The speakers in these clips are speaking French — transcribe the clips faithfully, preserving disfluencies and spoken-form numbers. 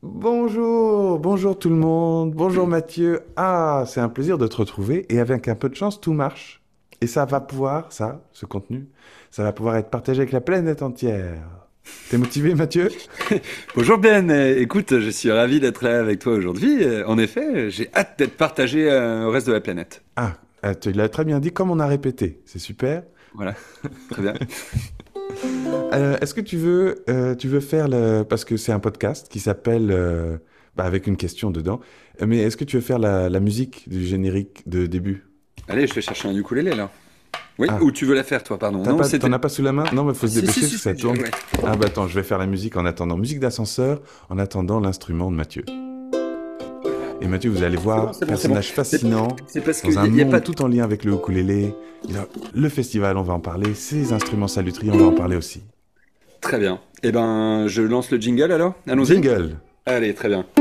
Bonjour, bonjour tout le monde, bonjour Mathieu. Ah, c'est un plaisir de te retrouver et avec un peu de chance, tout marche. Et ça va pouvoir, ça, ce contenu, ça va pouvoir être partagé avec la planète entière. T'es motivé, Mathieu? Bonjour Ben, Euh, écoute, je suis ravi d'être là avec toi aujourd'hui. Euh, En effet, j'ai hâte d'être partagé euh, au reste de la planète. Ah, euh, tu l'as très bien dit, comme on a répété, c'est super. Voilà, très bien. Euh, est-ce que tu veux, euh, tu veux faire le, parce que c'est un podcast qui s'appelle, euh, bah, avec une question dedans, Euh, mais est-ce que tu veux faire la, la musique du générique de début? Allez, je vais chercher un ukulélé là. Oui, Ah, ou tu veux la faire toi, pardon. T'as Non, pas, c'était... t'en as pas sous la main? Non, mais faut se Si, si, dépêcher parce si, que ça si, je- tourne. ouais. Ah bah attends, je vais faire la musique en attendant. Musique d'ascenseur en attendant l'instrument de Mathieu. Et Mathieu, vous allez C'est bon, voir, c'est bon, c'est bon. personnage C'est fascinant, c'est parce dans qu'il un n'y a, y a pas monde de... tout en lien avec le ukulélé. Il a- Le festival, on va en parler. Ses instruments salutaires, on va en parler aussi. Très bien. Eh ben, je lance le jingle alors. Allons-y. Jingle! Allez, très bien.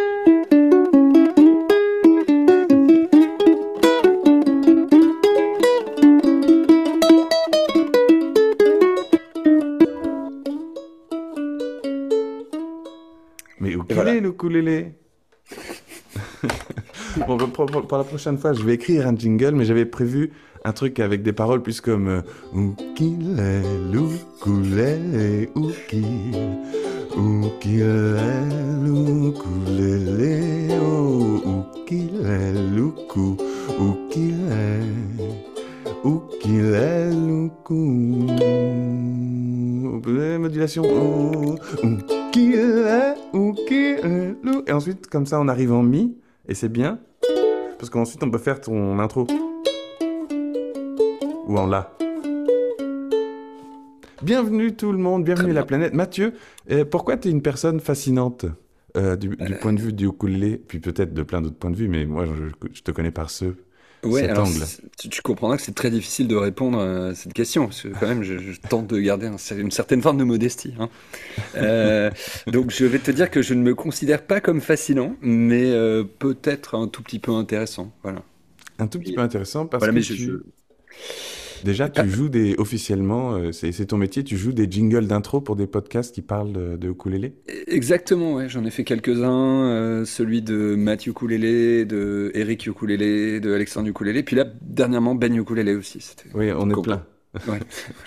Mais où Et qu'il est voilà. le ukulélé? Bon, bah, pour, pour- pour la prochaine fois, je vais écrire un jingle, mais j'avais prévu un truc avec des paroles plus comme euh, Ukulélé, ukulélé, ukil, ukulélé, ukulélé, oh, ukulélé, uku, ukulélé, ukulélé, uku. Euh, Modulation. Oh, ukulélé, ukulélé. Et ensuite, comme ça, on arrive en mi, et c'est bien. Parce qu'ensuite, on peut faire ton intro. Ou en la. Bienvenue tout le monde, Très bienvenue à la bien. planète. Mathieu, euh, pourquoi tu es une personne fascinante euh, du, du Euh, point de vue du ukulélé, puis peut-être de plein d'autres points de vue, mais moi, je, je te connais par ce, Ouais, cet alors angle. c'est- tu, tu comprendras que c'est très difficile de répondre à cette question, parce que quand même, je, je tente de garder un- une certaine forme de modestie, hein. Euh, donc je vais te dire que je ne me considère pas comme fascinant, mais euh, peut-être un tout petit peu intéressant. Voilà. Un tout petit Et- peu intéressant parce voilà, que mais je, je- tu... Déjà, ah, tu joues des... Officiellement, euh, c'est c'est ton métier, tu joues des jingles d'intro pour des podcasts qui parlent de, de ukulélé. exactement, ouais, j'en ai fait quelques-uns, euh, celui de Mathieu Ukulélé, de Eric Ukulélé, de Alexandre Ukulélé, puis là dernièrement Ben Ukulélé aussi. C'était Oui, on est content. plein. Ouais.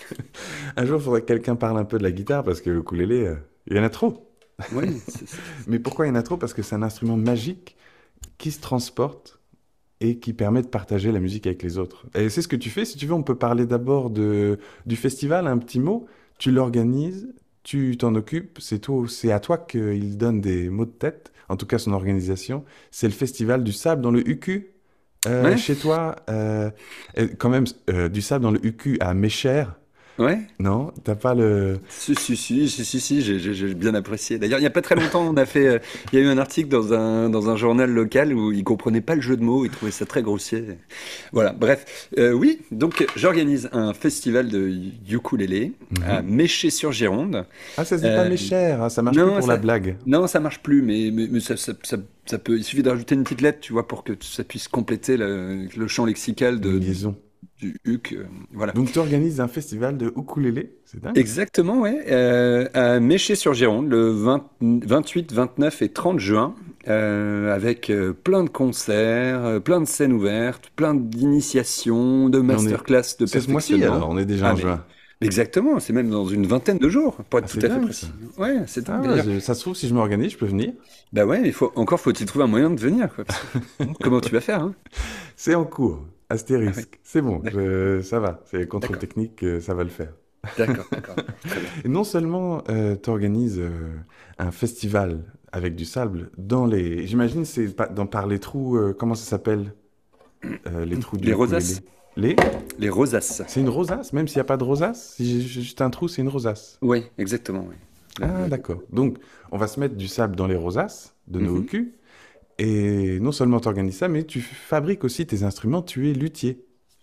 Un jour, il faudrait que quelqu'un parle un peu de la guitare parce que le ukulélé, euh, il y en a trop. Oui, c'est c'est- Mais pourquoi il y en a trop? Parce que c'est un instrument magique qui se transporte et qui permet de partager la musique avec les autres. Et c'est ce que tu fais. Si tu veux, on peut parler d'abord de, du festival, un petit mot. Tu l'organises, tu t'en occupes, c'est toi, c'est à toi qu'il donne des mots de tête, en tout cas son organisation. C'est le festival du sable dans le U Q. Euh, ouais. chez toi, euh, et quand même, euh, du sable dans le U Q à Méchère, Ouais. non? T'as pas le... Si, si, si, si, si, si, j'ai j'ai- j'ai bien apprécié. D'ailleurs, il n'y a pas très longtemps, on a fait, euh, il y a eu un article dans un, dans un journal local où ils comprenaient pas le jeu de mots, ils trouvaient ça très grossier. Voilà, bref. Euh, oui, donc j'organise un festival de ukulélé à Mhm. Méché-sur-Gironde. Ah, ça se dit pas Euh, Méchère, hein, ça marche plus non, pour la ça, blague. non, ça marche plus, mais, mais, mais ça, ça, ça, ça peut, il suffit de rajouter une petite lettre, tu vois, pour que ça puisse compléter le, le champ lexical Une de, du, liaison. du huc. euh, voilà. Donc tu organises un festival de ukulélé, c'est dingue. Exactement, ouais. Euh, à Méché-sur-Gironde, le vingt vingt-huit, vingt-neuf et trente juin, euh, avec euh, plein de concerts, euh, plein de scènes ouvertes, plein d'initiations, de Mais on est... masterclass, de C'est ce mois-ci perfectionnement. alors, on est déjà Ah en mais juin. exactement, c'est même dans une vingtaine de jours, pour être Ah, tout c'est à fait dingue ça. précis. Ouais, c'est dingue Ah, d'ailleurs. je- ça se trouve, si je m'organise, je peux venir. Bah ouais, il faut encore faut-il trouver un moyen de venir, quoi, parce que comment tu vas faire, hein? C'est en cours, Ah oui, astérisque. C'est bon, d'ac- je- ça va. C'est contrôle d'accord, technique, euh, ça va le faire. d'accord, d'accord, d'accord, très bien. Et non seulement tu organises un festival avec du sable dans les... J'imagine c'est pas- dans, par les trous, euh, comment ça s'appelle? Euh, les trous Les du ukulélé. rosaces, Les? les rosaces. C'est une rosace, même s'il n'y a pas de rosace? Si j'ai j'ai juste un trou, c'est une rosace. Oui, exactement, oui. Le- Ah, le- d'accord. Donc, on va se mettre du sable dans les rosaces de nos Mhm. O Q. Et non seulement tu organises ça, mais tu fabriques aussi tes instruments, tu es luthier.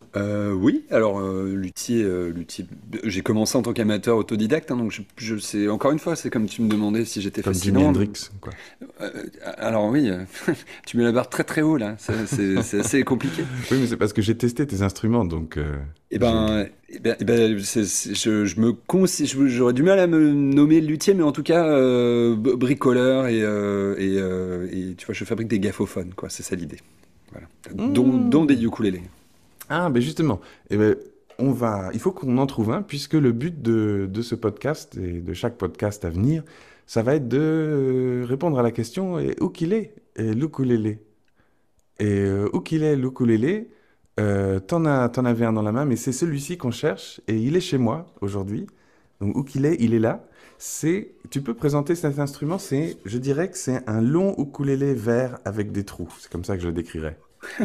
Euh, oui, alors euh, luthier, euh, luthier, j'ai commencé en tant qu'amateur autodidacte, hein, donc je, je sais, encore une fois, c'est comme tu me demandais si j'étais Comme Jimi fascinant. Hendrix, quoi. Euh, alors oui, euh, tu mets la barre très très haut là, c'est c'est- c'est assez compliqué. Oui, mais c'est parce que j'ai testé tes instruments, donc euh, Eh j'ai... ben, eh ben, eh ben, c'est- c'est- je, je me consi- je- j'aurais du mal à me nommer luthier, mais en tout cas euh, b- bricoleur et, euh, et, euh, et, tu vois, je fabrique des gaffophones, quoi, c'est ça l'idée. Voilà. Dont, dont des Hmm. ukulélés. Ah, ben justement, eh ben, on va... il faut qu'on en trouve un, puisque le but de, de ce podcast et de chaque podcast à venir, ça va être de euh, répondre à la question et où qu'il est, et l'ukulélé. Et euh, où qu'il est, l'ukulélé, euh, t'en as, t'en avais un dans la main, mais c'est celui-ci qu'on cherche, et il est chez moi aujourd'hui. Donc où qu'il est, il est là. C'est, tu peux présenter cet instrument, c'est, je dirais que c'est un long ukulélé vert avec des trous. C'est comme ça que je le décrirais.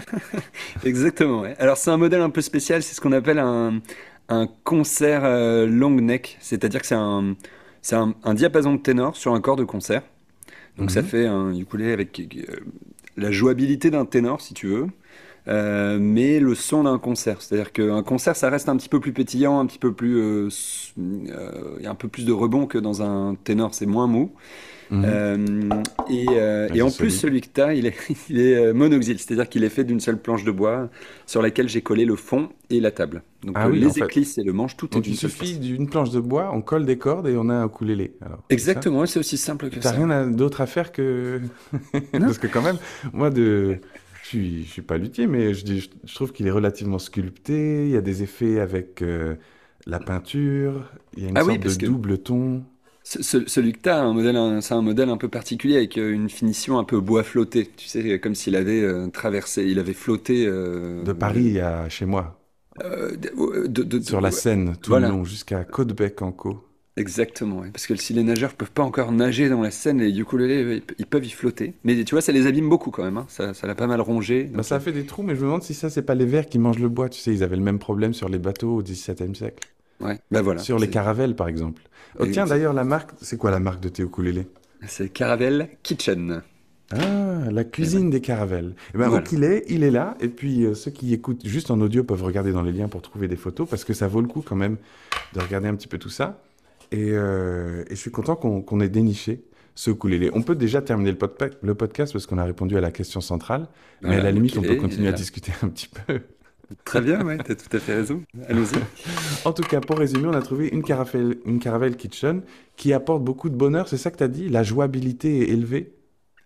Exactement, ouais. Alors c'est un modèle un peu spécial, c'est ce qu'on appelle un, un concert euh, long neck, c'est-à-dire que c'est un, c'est un, un diapason de ténor sur un corps de concert. Donc ça Mhm. fait un ukulélé avec euh, la jouabilité d'un ténor, si tu veux, euh, mais le son d'un concert. C'est-à-dire qu'un concert, ça reste un petit peu plus pétillant, un petit peu plus, euh, s- euh, il y a un peu plus de rebond que dans un ténor, c'est moins mou. Mhm. Euh, et, euh, Ouais, et c'est en plus, solide. celui que tu as, il est, il est euh, monoxyle, c'est-à-dire qu'il est fait d'une seule planche de bois sur laquelle j'ai collé le fond et la table. Donc Ah euh, oui, en les fait. éclisses et le manche, tout est Donc il d'une seule suffit pièce. d'une planche de bois, on colle des cordes et on a un ukulélé. Alors, c'est ça? Exactement, c'est aussi simple Et que t'as ça. rien à- d'autre à faire que... Non? Parce que quand même, moi, de... je suis, je suis pas luthier, mais je, dis, je, je trouve qu'il est relativement sculpté. Il y a des effets avec euh, la peinture. Il y a une Ah oui, sorte de parce que double ton. ce- ce- celui que tu as, un modèle, un- c'est un modèle un peu particulier avec euh, une finition un peu bois flotté. Tu sais, comme s'il avait euh, traversé, il avait flotté. euh, De Paris à chez moi, euh, de, de- de- sur la de- Seine, tout le voilà. long, jusqu'à Côtebec-en-Caux. Exactement, ouais. Parce que si les nageurs peuvent pas encore nager dans la Seine, les ukulélés, ils ils peuvent y flotter. Mais tu vois, ça les abîme beaucoup quand même, hein. Ça, ça l'a pas mal rongé. Bah, Donc, ça euh, a fait des trous, mais je me demande si ça, c'est pas les vers qui mangent le bois. Tu sais, ils avaient le même problème sur les bateaux au dix-septième siècle. ouais, bah voilà. Sur les C'est caravelles, par exemple. Oh, tiens, ex- d'ailleurs, la marque, c'est quoi la marque de tes ukulélés? c'est Caravelle Kitchen. Ah, la Et ouais, cuisine des caravelles. Eh ben, où voilà. qu'il est, il est là. Et puis, euh, ceux qui écoutent juste en audio peuvent regarder dans les liens pour trouver des photos, parce que ça vaut le coup quand même de regarder un petit peu tout ça. Et, euh, et je suis content qu'on qu'on ait déniché ce ukulélé. On peut déjà terminer le, podpa- le podcast parce qu'on a répondu à la question centrale, mais à Voilà, la limite, on peut l'ukulélé, il est continuer à là. discuter un petit peu. Très bien, ouais, t'as tout à fait raison. Allons-y. En tout cas, pour résumer, on a trouvé une caravelle, une caravelle kitchen qui apporte beaucoup de bonheur. C'est ça que tu as dit? La jouabilité est élevée?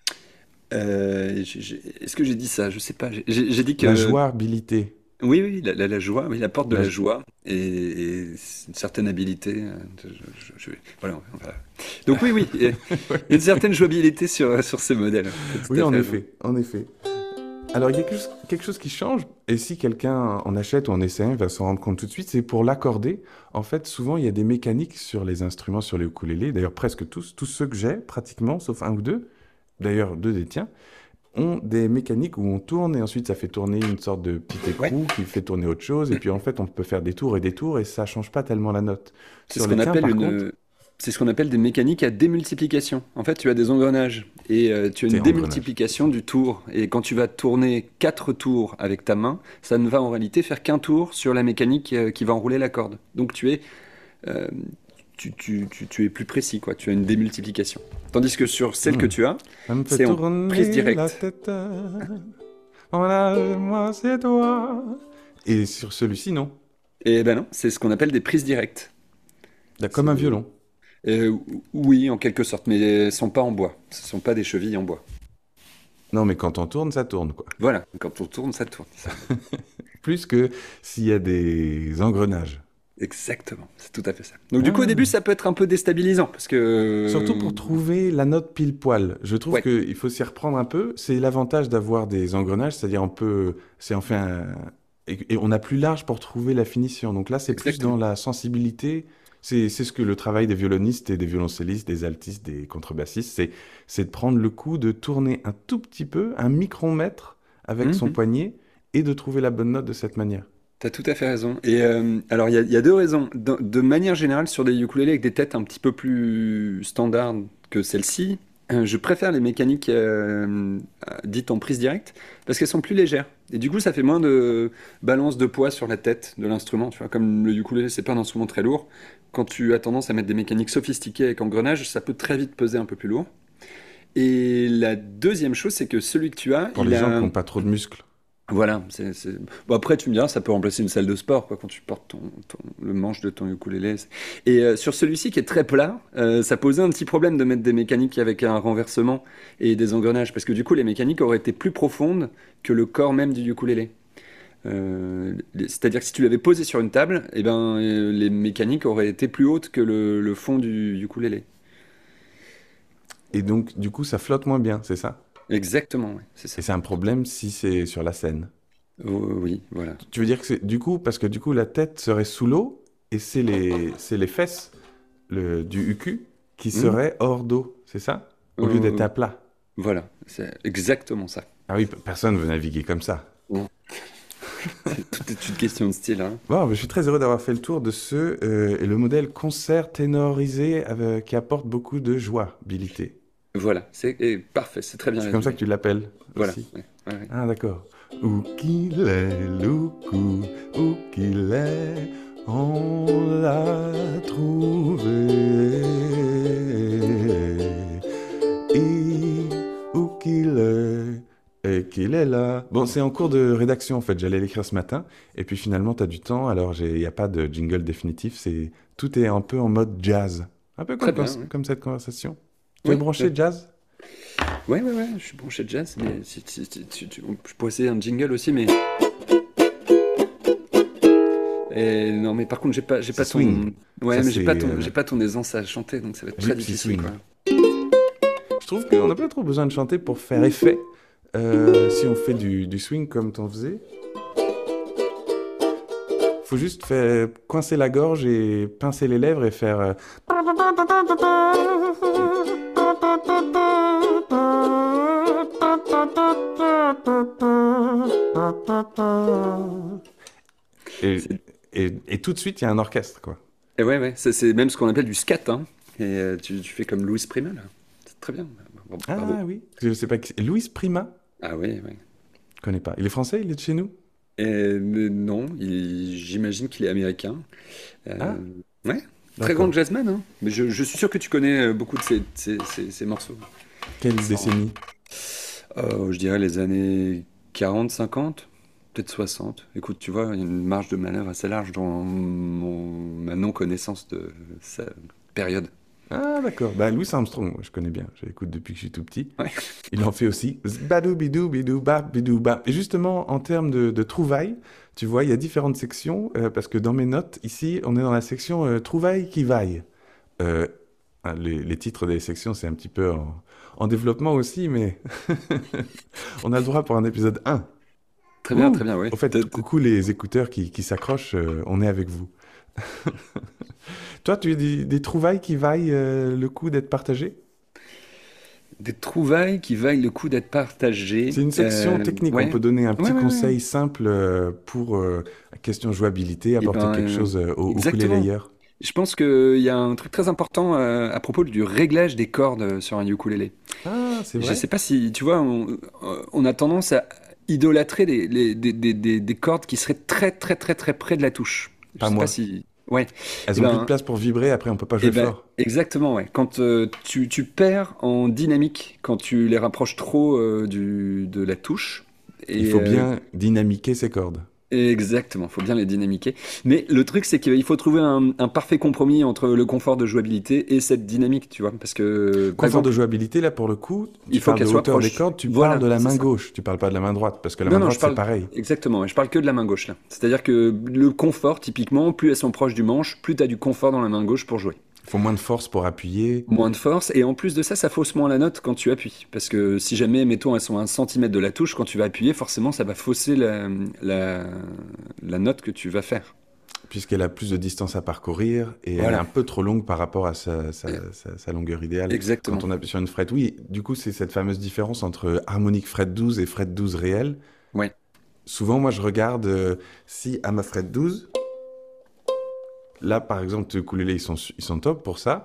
Euh, j'ai- j'ai- est-ce que j'ai dit ça? Je sais pas. J'ai j'ai- j'ai dit La que jouabilité. oui, oui, la, la- la joie, oui, il apporte de La la jo- joie et, et une certaine habileté. euh, Je, je- je- voilà, on va- Donc oui, oui, il y a une certaine jouabilité sur, sur ces modèles. T'as tout Oui, à en fait raison. effet, en effet. Alors, il y a quelque chose, quelque chose qui change, et si quelqu'un en achète ou en essaie un, il va s'en rendre compte tout de suite, c'est pour l'accorder. En fait, souvent, il y a des mécaniques sur les instruments, sur les ukulélés, d'ailleurs presque tous, tous ceux que j'ai, pratiquement, sauf un ou deux, d'ailleurs deux des tiens, ont des mécaniques où on tourne, et ensuite ça fait tourner une sorte de petit Ouais. écrou qui fait tourner autre chose, et puis en fait, on peut faire des tours et des tours, et ça change pas tellement la note. C'est Sur ce les qu'on tiens, appelle par contre, une, c'est ce qu'on appelle des mécaniques à démultiplication. En fait, tu as des engrenages et euh, tu as c'est une engrenage. démultiplication du tour. Et quand tu vas tourner quatre tours avec ta main, ça ne va en réalité faire qu'un tour sur la mécanique euh, qui va enrouler la corde. Donc tu es, euh, tu, tu- tu- tu es plus précis, quoi. Tu as une démultiplication. Tandis que sur celle que Hmm. tu as, Ça me fait c'est en prise tourner la directe. tête. Voilà, moi, c'est toi. Et sur celui-ci, non. Et ben non, c'est ce qu'on appelle des prises directes. Là, comme un C'est- violon. euh, oui, en quelque sorte, mais elles sont pas en bois. Ce sont pas des chevilles en bois. Non, mais quand on tourne, ça tourne, quoi. Voilà, quand on tourne, ça tourne. Ça. Plus que s'il y a des engrenages. Exactement, c'est tout à fait ça. Donc du coup, au début, Ah. ça peut être un peu déstabilisant parce que Surtout pour euh, trouver la note pile poil. Je trouve ouais, qu'il faut s'y reprendre un peu. C'est l'avantage d'avoir des engrenages, c'est-à-dire on peut, c'est enfin, et, et on a plus large pour trouver la finition. Donc là, c'est plus dans exactement. la sensibilité. C'est, c'est ce que le travail des violonistes et des violoncellistes, des altistes, des contrebassistes, c'est, c'est de prendre le coup de tourner un tout petit peu, un micromètre avec son Mhm. poignet et de trouver la bonne note de cette manière. T'as tout à fait raison. Et euh, alors, il y a, il y a deux raisons. De, de manière générale, sur des ukulélés avec des têtes un petit peu plus standards que celle-ci, Euh, je préfère les mécaniques euh, euh, dites en prise directe parce qu'elles sont plus légères. Et du coup, ça fait moins de balance de poids sur la tête de l'instrument. Tu vois, comme le ukulélé, c'est pas un instrument très lourd. Quand tu as tendance à mettre des mécaniques sophistiquées avec engrenage, ça peut très vite peser un peu plus lourd. Et la deuxième chose, c'est que celui que tu as, Pour il les gens qui a... n'ont pas trop de muscles. Voilà, c'est, c'est- Bon, après tu me diras, ça peut remplacer une salle de sport, quoi, quand tu portes ton, ton- le manche de ton ukulélé. c'est- Et euh, sur celui-ci qui est très plat, euh, ça posait un petit problème de mettre des mécaniques avec un renversement et des engrenages, parce que du coup les mécaniques auraient été plus profondes que le corps même du ukulélé. Euh, les- c'est-à-dire que si tu l'avais posé sur une table, eh ben, euh, les mécaniques auraient été plus hautes que le, le fond du ukulélé. Et donc, du coup, ça flotte moins bien, c'est ça? Exactement, ouais, c'est Et ça. c'est un problème si c'est sur la scène. Oh, oui, voilà. Tu veux dire que c'est du coup, parce que du coup, la tête serait sous l'eau et c'est les, c'est les fesses le, du U Q qui Hmm. seraient hors d'eau, c'est ça? Au lieu d'être Euh, à plat. voilà, c'est exactement ça. Ah oui, p- personne ne veut naviguer comme ça. Tout est une question de style, hein. Bon, mais je suis très heureux d'avoir fait le tour de ce euh, et le modèle concert ténorisé avec- qui apporte beaucoup de jouabilité. Voilà, c'est et parfait, c'est très bien C'est comme ça que résumé. tu l'appelles Voilà. aussi. Ouais, ouais, ouais. Ah, d'accord. Où qu'il est, loucou, où qu'il est, on l'a trouvé. Et où qu'il est, et qu'il est là. Bon, c'est en cours de rédaction en fait. J'allais l'écrire ce matin, et puis finalement, tu as du temps, alors il n'y a pas de jingle définitif. C'est Tout est un peu en mode jazz. Un peu Très comme, bien, ouais. comme cette conversation. Tu es Oui, branché euh, jazz? ouais, ouais, ouais, je suis branché de jazz, mais si, si- si- tu- tu- je pourrais essayer un jingle aussi, mais et non, mais par contre, j'ai pas, j'ai C'est pas swing. ton, ouais, Ça, mais j'ai c'est pas ton, euh, j'ai pas ton aisance à chanter, donc ça va être très Gypsy difficile, swing. quoi. Je trouve qu'on n'a pas trop besoin de chanter pour faire effet. Euh, si on fait du, du swing comme t'en faisais, faut juste faire coincer la gorge et pincer les lèvres et faire. euh, Et, C'est- et, et tout de suite, il y a un orchestre, quoi. Et ouais, ouais, ça, c'est même ce qu'on appelle du scat, hein. Et euh, tu, tu fais comme Louis Prima, là. C'est très bien. Bravo. Ah Bravo. oui, je sais pas qui c'est. Louis Prima? Ah oui, oui. Je connais pas. Il est français, il est de chez nous? Et, mais non, il- j'imagine qu'il est américain. Euh, Ah, ouais, très grand d'accord. jazzman, hein. Mais je, je suis sûr que tu connais euh, beaucoup de ses, ses- ses- ses morceaux. Quelle Sans- décennie? Euh, je dirais les années quarante, cinquante, peut-être soixante. Écoute, tu vois, il y a une marge de manœuvre assez large dans mon- ma non-connaissance de sa période. Ah, d'accord. Bah, Louis Armstrong, moi, je connais bien. Je l'écoute depuis que je suis tout petit. Ouais. Il en fait aussi. Zbadou bidou bidou bap bidou bap. Et justement, en termes de, de trouvailles, tu vois, il y a différentes sections, euh, parce que dans mes notes, ici, on est dans la section euh, trouvailles qui vaillent. Euh, hein, les, les titres des sections, c'est un petit peu en, en développement aussi, mais on a le droit pour un épisode un. Très bien, Ouh! très bien, oui. Au fait, coucou les écouteurs qui, qui s'accrochent, euh, on est avec vous. Toi, tu as des, des trouvailles qui vaillent euh, le coup d'être partagées? Des trouvailles qui valent le coup d'être partagées. C'est une section Euh, technique. On ouais, peut donner un ouais, petit ouais, ouais. conseil simple euh, pour euh, question jouabilité, Et apporter ben, quelque euh, chose euh, au exactement. ukulélé. Je pense qu'il y a un truc très important euh, à propos du réglage des cordes euh, sur un ukulélé. Ah, c'est Je vrai? sais pas si, tu vois, on, euh, on a tendance à idolâtrer les, les- des, des- des- des cordes qui seraient très très très très près de la touche. Je Pas sais pas moi. si... Ouais. Elles Et ont plus de ben, place pour vibrer, après on peut pas et jouer ben, fort. exactement, ouais. Quand euh, tu, tu perds en dynamique, quand tu les rapproches trop euh, du, de la touche, Il et, faut euh, bien dynamiquer ces cordes. exactement, faut bien les dynamiquer. Mais le truc, c'est qu'il faut trouver un, un parfait compromis entre le confort de jouabilité et cette dynamique, tu vois. Parce que, par Confort de exemple, jouabilité, là pour le coup, tu il faut parles de qu'elle soit hauteur des proche. cordes, tu parles Voilà, de la c'est main ça. gauche, tu parles pas de la main droite, parce que la main Non, non, droite je c'est parle pareil. exactement, ouais, je parle que de la main gauche là. C'est-à-dire que le confort, typiquement, plus elles sont proches du manche, plus tu as du confort dans la main gauche pour jouer. Il faut moins de force pour appuyer. Moins de force, et en plus de ça, ça fausse moins la note quand tu appuies. Parce que si jamais, mettons, elles sont à un centimètre de la touche, quand tu vas appuyer, forcément, ça va fausser la, la, la note que tu vas faire. Puisqu'elle a plus de distance à parcourir et elle est Voilà, un peu trop longue par rapport à sa, sa- Euh, sa- sa longueur idéale quand exactement. on appuie sur une frette. Oui, du coup, c'est cette fameuse différence entre harmonique fret douze et fret douze réel. Ouais, Souvent, moi, je regarde euh, si à ma fret douze, là, par exemple, tes ukulélés, ils sont, su- ils sont top pour ça.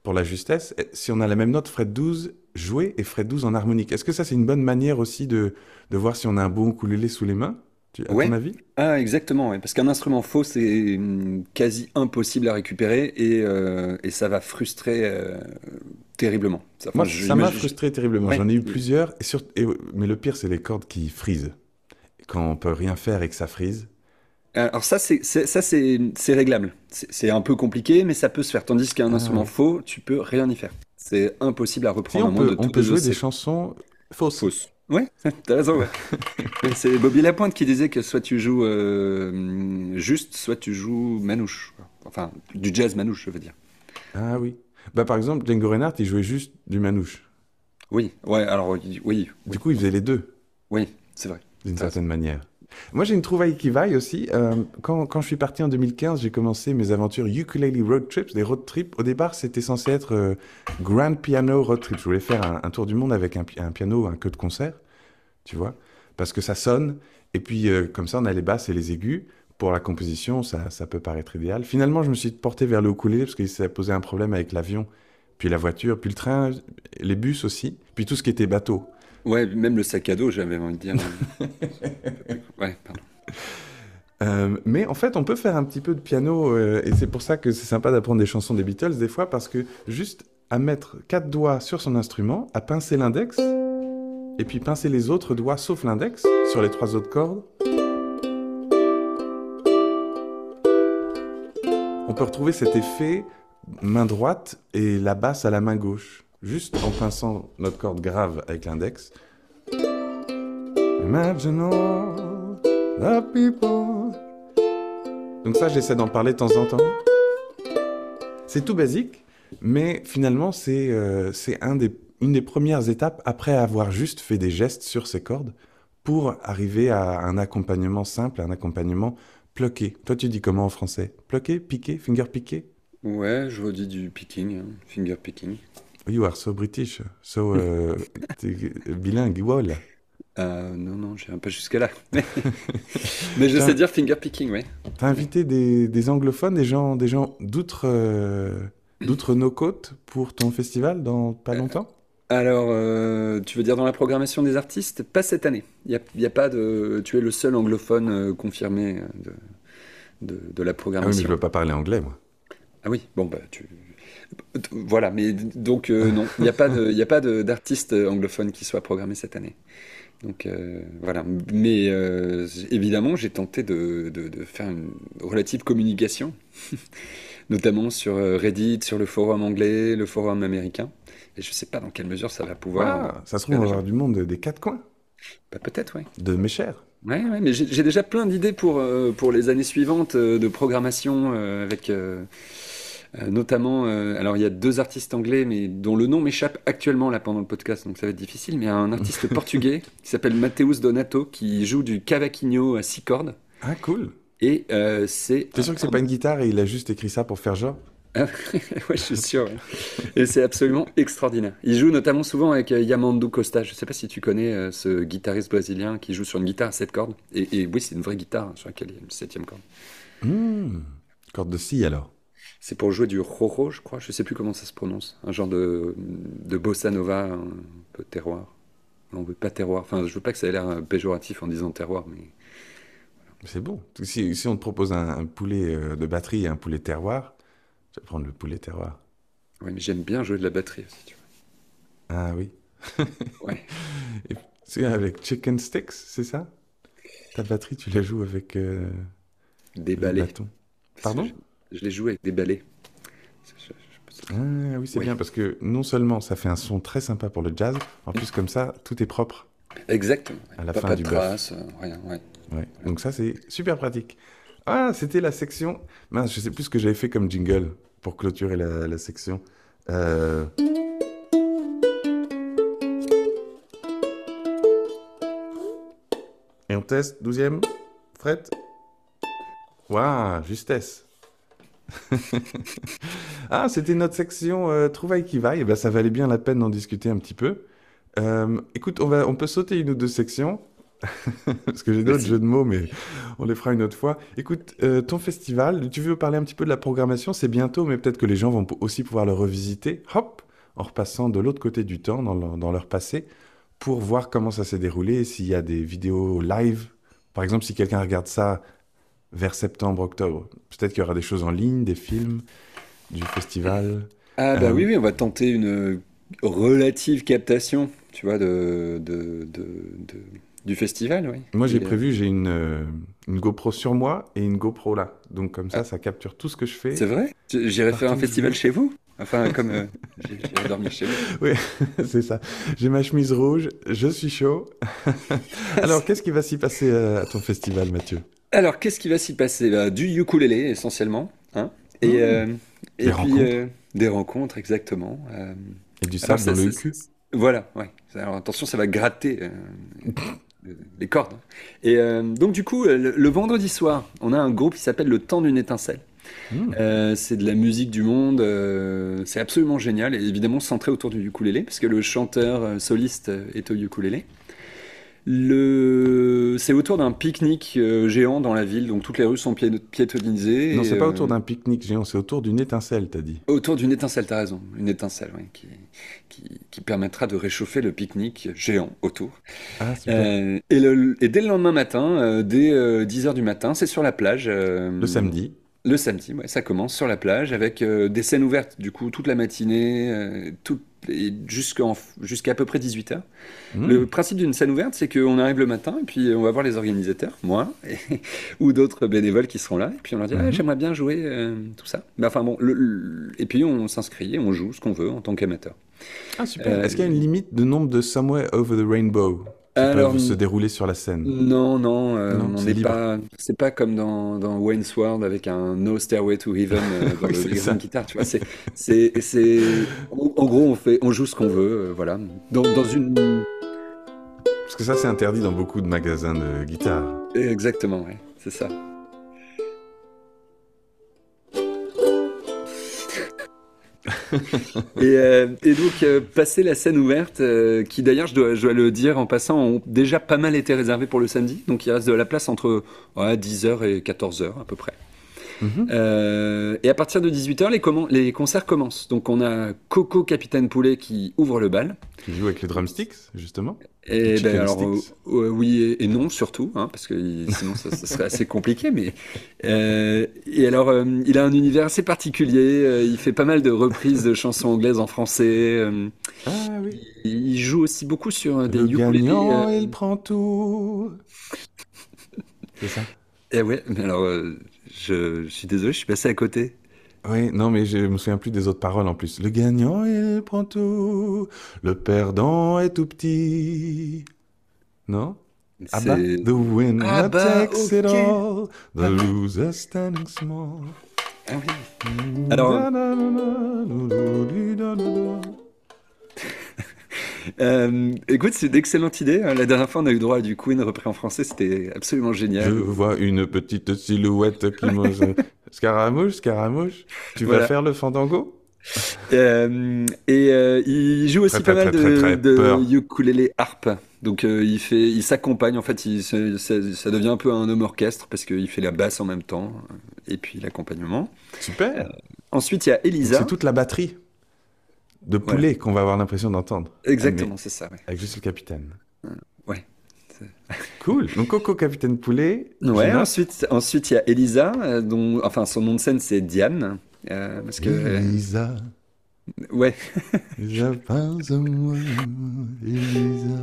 pour la justesse, eh, si on a la même note fret douze joué et fret douze en harmonique. Est-ce que ça, c'est une bonne manière aussi de, de voir si on a un bon ukulélé sous les mains, tu- à ton Ouais. avis? Ah, exactement, ouais. Parce qu'un instrument faux, c'est hum, quasi impossible à récupérer et, euh, et ça va frustrer euh, terriblement. Ça, Moi, Enfin, je- ça m'a j'imagine. frustré terriblement. Ouais. J'en ai eu plusieurs, et sur- et- mais le pire, c'est les cordes qui frisent. Quand on peut rien faire et que ça frise. Alors ça, c'est c'est- ça, c'est c'est réglable. C'est c'est un peu compliqué, mais ça peut se faire. Tandis qu'un Ah instrument oui. faux, tu peux rien y faire. C'est impossible à Si, reprendre à on moins peut, de on tout peut jouer des désosser. chansons fausses. Fausse. Ouais, t'as raison, ouais. Et c'est Bobby Lapointe qui disait que soit tu joues euh, juste, soit tu joues manouche. Enfin, du jazz manouche, je veux dire. Ah oui. Bah, par exemple, Django Reinhardt, il jouait juste du manouche. Oui, ouais, alors oui, oui, Du oui, coup, il faisait les deux, oui, c'est vrai. d'une T'as raison. certaine manière. Moi, j'ai une trouvaille qui vaille aussi. Euh, quand, quand je suis parti en deux mille quinze, j'ai commencé mes aventures ukulele road trips, des road trips. Au départ, c'était censé être euh, grand piano road trip. Je voulais faire un, un tour du monde avec un, pi- un piano, un queue de concert, tu vois, parce que ça sonne. Et puis, euh, comme ça, on a les basses et les aigus. Pour la composition, ça, ça peut paraître idéal. Finalement, je me suis porté vers le ukulélé parce que ça posait un problème avec l'avion, puis la voiture, puis le train, les bus aussi, puis tout ce qui était bateau. Ouais, même le sac à dos, j'avais envie de dire. Ouais, pardon. Euh, mais en fait, on peut faire un petit peu de piano, euh, et c'est pour ça que c'est sympa d'apprendre des chansons des Beatles des fois, parce que juste à mettre quatre doigts sur son instrument, à pincer l'index, et puis pincer les autres doigts sauf l'index sur les trois autres cordes, on peut retrouver cet effet main droite et la basse à la main gauche, juste en pinçant notre corde grave avec l'index. Imagine all the people. Donc ça, j'essaie d'en parler de temps en temps. C'est tout basique, mais finalement, c'est euh, c'est un des, une des premières étapes après avoir juste fait des gestes sur ces cordes pour arriver à un accompagnement simple, un accompagnement plucké. Toi, tu dis comment en français? Plucké, piqué, finger piqué? Ouais, je redis du picking, hein, finger picking. You are so British, so euh, t'es bilingue, voilà. Euh, non, non, j'irai pas jusqu'à là. Mais, mais je sais T'as dire finger picking, ouais. t'as invité des, des anglophones, des gens, des gens d'outre euh, d'outre nos côtes pour ton festival dans pas longtemps? Alors, euh, tu veux dire dans la programmation des artistes? Pas cette année. Il y a, il y a pas de. Tu es le seul anglophone euh, confirmé euh, de, de, de la Ah oui, mais je programmation. veux pas parler anglais, moi. Ah oui, bon, bah, tu. Voilà, mais donc, euh, non, il n'y a pas de, il y a pas de- d'artistes anglophones qui soient programmés cette année. Donc, euh, voilà. Mais euh, évidemment, j'ai tenté de, de- de faire une relative communication, notamment sur euh, Reddit, sur le forum anglais, le forum américain. Et je ne sais pas dans quelle mesure ça va pouvoir euh, Ah, ça se trouve, faire on va des gens. avoir du monde des quatre coins, Bah, peut-être, oui. de mes chers. Ouais, ouais, mais j'ai j'ai déjà plein d'idées pour, euh, pour les années suivantes euh, de programmation euh, avec euh, euh, notamment, euh, alors il y a deux artistes anglais mais dont le nom m'échappe actuellement là pendant le podcast donc ça va être difficile, mais il y a un artiste portugais qui s'appelle Mateus Donato qui joue du cavaquinho à six cordes Ah, cool. et euh, c'est T'es un, sûr que c'est un- pas une guitare et il a juste écrit ça pour faire genre? ah, ouais, je suis sûr, ouais. Et c'est absolument extraordinaire. Il joue notamment souvent avec euh, Yamandu Costa. Je sais pas si tu connais euh, ce guitariste brésilien qui joue sur une guitare à sept cordes. Et, et oui, c'est une vraie guitare hein, sur laquelle il y a une septième corde. Hmm. Corde de scie, alors. C'est pour jouer du roro, je crois. Je sais plus comment ça se prononce. Un genre de, de bossa nova, un peu terroir. Non, mais pas terroir. Enfin, je veux pas que ça ait l'air euh, péjoratif en disant terroir, mais C'est bon. Si, si on te propose un, un poulet euh, de batterie et un poulet terroir, tu vas prendre le poulet terroir. ouais, mais j'aime bien jouer de la batterie aussi, tu Ah oui. vois. Ouais, Et c'est avec chicken sticks, c'est ça? Ta batterie, tu la joues avec euh, des le balais. bâton. Parce que Pardon? je, je les joue avec des balais. Je- je- Ah oui, c'est ouais. bien parce que non seulement ça fait un son très sympa pour le jazz, en plus comme ça, tout est propre Exactement. Ouais. à la Pas, fin pas du de bœuf. traces, euh, rien. Ouais. Ouais. Donc ça, c'est super pratique. Ah, c'était la section. Mince, je sais plus ce que j'avais fait comme jingle pour clôturer la, la section. Euh, Et on teste, douzième, fret. Waouh, justesse. Ah, c'était notre section euh, Trouvaille qui vaille. Eh ben, ça valait bien la peine d'en discuter un petit peu. Euh, écoute, on va, on peut sauter une ou deux sections Parce que j'ai d'autres Vas-y. jeux de mots, mais on les fera une autre fois. Écoute, euh, ton festival, tu veux parler un petit peu de la programmation? C'est bientôt, mais peut-être que les gens vont p- aussi pouvoir le revisiter, hop, en repassant de l'autre côté du temps, dans leur, dans leur passé, pour voir comment ça s'est déroulé, s'il y a des vidéos live. Par exemple, si quelqu'un regarde ça vers septembre, octobre, peut-être qu'il y aura des choses en ligne, des films du festival. Ah bah Euh, oui, oui, on va tenter une euh, relative captation, tu vois, de, de, de, de- du festival, oui. Moi, j'ai Il, euh, prévu, j'ai une, euh, une GoPro sur moi et une GoPro là. Donc comme ça, ah, ça capture tout ce que je fais, c'est vrai? J- J'irai faire partout un où je festival vais. chez vous? Enfin, comme euh, j'ai- j'irai dormir chez vous. Oui, c'est ça. J'ai ma chemise rouge, je suis chaud. Alors, qu'est-ce qui va s'y passer euh, à ton festival, Mathieu? Alors, qu'est-ce qui va s'y passer? Bah, du ukulélé, essentiellement, hein, et, Hmm, euh, et des puis rencontres euh, des rencontres, exactement. euh. et du Alors, sable ça, dans ça- le ça- cul. voilà, ouais. Alors, attention, ça va gratter euh, les cordes, hein. Et euh, donc, du coup, le, le vendredi soir, on a un groupe qui s'appelle Le Temps d'une étincelle. Hmm, Euh, c'est de la musique du monde, euh, c'est absolument génial, et évidemment centré autour du ukulélé, parce que le chanteur euh, soliste euh, est au ukulélé. Le... C'est autour d'un pique-nique euh, géant dans la ville, donc toutes les rues sont pié- piétonnisées, non, et c'est pas autour euh, d'un pique-nique géant, c'est autour d'une étincelle, t'as dit. autour d'une étincelle, t'as raison, une étincelle, oui, qui, qui, qui permettra de réchauffer le pique-nique géant autour. Ah, super. Euh, et, le- et dès le lendemain matin, euh, dès euh, dix heures du matin, c'est sur la plage. Le euh, samedi. Le samedi, ouais, ça commence sur la plage avec euh, des scènes ouvertes, du coup, toute la matinée, euh, toute- et jusqu'en- jusqu'à à peu près dix-huit heures. Hmm, Le principe d'une scène ouverte, c'est qu'on arrive le matin et puis on va voir les organisateurs, moi, et- ou d'autres bénévoles qui seront là, et puis on leur dit, ah, mhm. j'aimerais bien jouer, euh, tout ça. Mais enfin bon, le- le- et puis on s'inscrit et on joue ce qu'on veut en tant qu'amateur. Ah, super. Euh, Est-ce qu'il y a une limite de nombre de Somewhere Over the Rainbow qui alors, peuvent se dérouler sur la scène? non, non, euh, Non, on c'est n'est libre. pas. C'est pas comme dans, dans Wayne's World avec un No Stairway to Heaven euh, dans Oui, le c'est les grandes ça. guitares, tu vois. C'est, c'est, c'est. En, en gros, on fait, on joue ce qu'on veut, euh, voilà. Dans, dans une. Parce que ça, c'est interdit dans beaucoup de magasins de guitare. Exactement, ouais, c'est ça. Et, euh, et donc, euh, passer la scène ouverte, euh, qui d'ailleurs, je dois, je dois le dire en passant, ont déjà pas mal été réservées pour le samedi. Donc, il reste de la place entre ouais, dix heures et quatorze heures à peu près. Mhm. Euh, et à partir de dix-huit heures, les, commen- les concerts commencent. Donc on a Coco Capitaine Poulet qui ouvre le bal. Qui joue avec les drumsticks, justement. Les Et ben chicken alors euh, sticks. euh, oui et, et non surtout, hein, parce que il- sinon ça, ça serait assez compliqué. Mais euh, et alors euh, il a un univers assez particulier. Euh, il fait pas mal de reprises de chansons anglaises en français. euh, Ah oui. il il joue aussi beaucoup sur euh, des Le ukulélés. gagnant, euh, il prend tout. C'est ça. et ouais, mais alors euh, je, je suis désolé, je suis passé à côté. Oui, non, mais je me souviens plus des autres paroles en plus. Le gagnant, il prend tout. Le perdant est tout petit. Non? Ah bah, C'est the ah winner bah takes it ok. all. The Ah, loser standing small. ah oui. Alors Euh, écoute, c'est une excellente idée, hein. La dernière fois, on a eu droit à du Queen repris en français, c'était absolument Je génial. vois une petite silhouette qui me... Scaramouche, Scaramouche, tu vas Voilà. faire le fandango? Euh, et euh, il joue Très, aussi pas très, mal très, très, de, très de peur. ukulélé harpe. Donc euh, il fait, il s'accompagne. En fait, il, se- ça, ça devient un peu un homme orchestre parce qu'il fait la basse en même temps euh, et puis l'accompagnement. Euh, Super. Ensuite, il y a Donc c'est Elisa. toute la batterie de Voilà, poulet qu'on va avoir l'impression d'entendre. Ah, mais exactement, c'est ça. Ouais. avec juste le capitaine. Ouais. C'est- Cool. Donc Coco, capitaine poulet, je Ouais, note. ensuite, ensuite il y a Elisa, euh, dont, enfin son nom de scène c'est Diane, euh, parce que, euh, Elisa, ouais, je pense à moi, Elisa.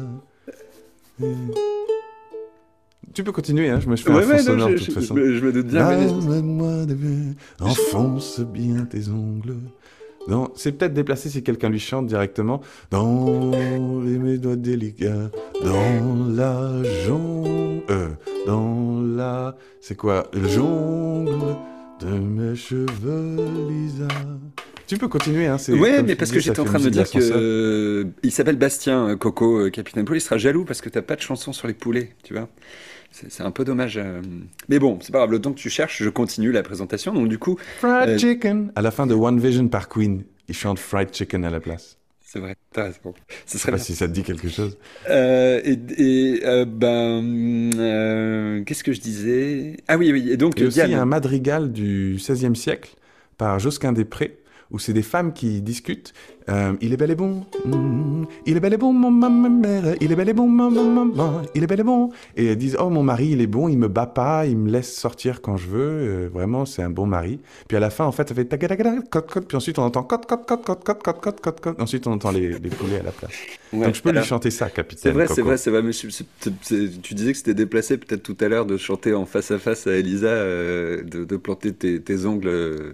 Tu peux continuer, hein, je me je fais un ouais, fond ouais, non, sonore de je, toute je- je façon. me, je me doute bien, mais Parle-moi de vie, enfonce bien tes ongles. Dans- C'est peut-être déplacé si quelqu'un lui chante directement. Dans les mes doigts délicats, dans la jongle, euh, dans la, c'est quoi, le jongle de mes cheveux, Lisa. Tu peux continuer, hein, c'est ouais, comme mais je te parce que disais, ça j'étais en fait train de me musique dire que d'ascenseur. euh, il s'appelle Bastien, euh, Coco, euh, Capitaine Poulet, il sera jaloux parce que t'as pas de chanson sur les poulets, tu vois. C'est c'est un peu dommage. euh. Mais bon, c'est pas grave, le temps que tu cherches, je continue la présentation. Donc du coup, Fried euh, chicken. À la fin de One Vision par Queen, il chante Fried chicken à la place. c'est vrai, t'as raison. Ce Je sais serait pas bien. si ça te dit quelque chose. Euh, et et, euh, ben, euh, qu'est-ce que je disais? Ah oui, oui. Et donc Et aussi, il y a un Diane. madrigal du seizième siècle par Josquin-des-Prés, où c'est des femmes qui discutent. Euh, il est bel et bon, mm, il est bel et bon, mon ma- ma mère, il est bel et bon, ma- ma- ma- ma- il est bel et bon. Et elles disent, oh, mon mari, il est bon, il me bat pas, il me laisse sortir quand je veux, euh, vraiment, c'est un bon mari. Puis à la fin, en fait, ça fait tagadagada, cote, cote, puis ensuite on entend cote, cote, cote, cote, cote, cote, cote, cote, cote. Ensuite, on entend les, les poulets à la place. Donc Ouais. je peux lui Alors, chanter ça, c'est capitaine vrai, c'est vrai, Coco. c'est vrai. Mais je- c'est- c'est- tu disais que c'était déplacé peut-être tout à l'heure de chanter en face à face à Elisa, euh, de, de planter tes, tes ongles euh,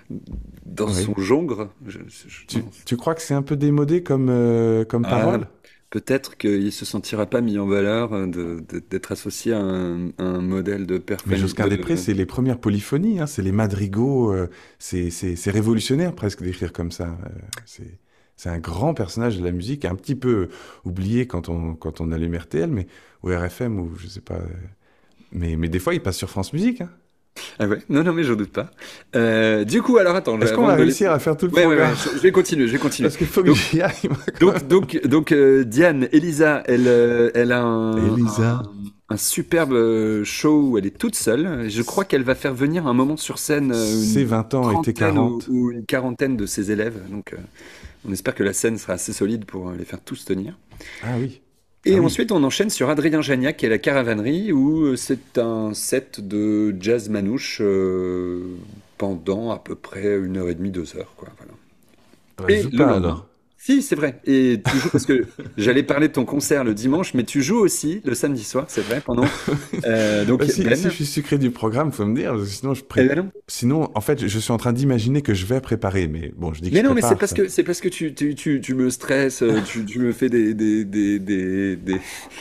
dans Oui. son jongre. Je- je- je- Tu, non. tu crois que c'est un peu démodé comme, euh, comme Ah, parole? peut-être qu'il se sentira pas mis en valeur euh, de- de- d'être associé à un, un modèle de Mais perfectionnement. Josquin-des-Prés, c'est les premières polyphonies, hein, c'est les madrigaux, euh, c'est c'est- c'est révolutionnaire presque d'écrire comme ça. euh, c'est c'est un grand personnage de la musique, un petit peu oublié quand on, quand on allume R T L, mais, ou R F M, ou je sais pas. euh, Mais, mais des fois, il passe sur France Musique. Hein. Ah ouais, non, non, mais j'en doute pas. Euh, du coup, alors attends, Est-ce qu'on avant va de laisser. réussir à faire tout le Ouais, ouais, ouais, programme? je, je vais continuer, je vais continuer. Parce qu'il faut que Donc, j'y aille, moi, quand donc, même. donc, donc euh, Diane, Elisa, elle, euh, elle a un, Elisa. un, un superbe euh, show où elle est toute seule. Je crois qu'elle va faire venir un moment sur scène euh, Ses une vingt ans étaient trentaine ou, quarante. ou une quarantaine de ses élèves. Donc, euh, on espère que la scène sera assez solide pour euh, les faire tous tenir. Ah oui. Ah Et oui. ensuite, on enchaîne sur Adrien Janiac et la Caravanerie, où euh, c'est un set de jazz manouche euh, pendant à peu près une heure et demie, deux heures, quoi. Voilà. Bah, je Et joue le pas lendemain. alors. Si, c'est vrai. Et tu joues parce que j'allais parler de ton concert le dimanche, mais tu joues aussi le samedi soir, c'est vrai, pendant. Euh, Bah, donc si, si je Ben. suis sucré du programme, faut me dire, parce que sinon je Eh pré... ben non. Sinon, en fait, je suis en train d'imaginer que je vais préparer, mais bon, je dis que Mais je non, mais c'est prépare parce ça. que c'est parce que tu, tu, tu, tu me stresses, euh, tu, tu me fais des, des, des, des, des-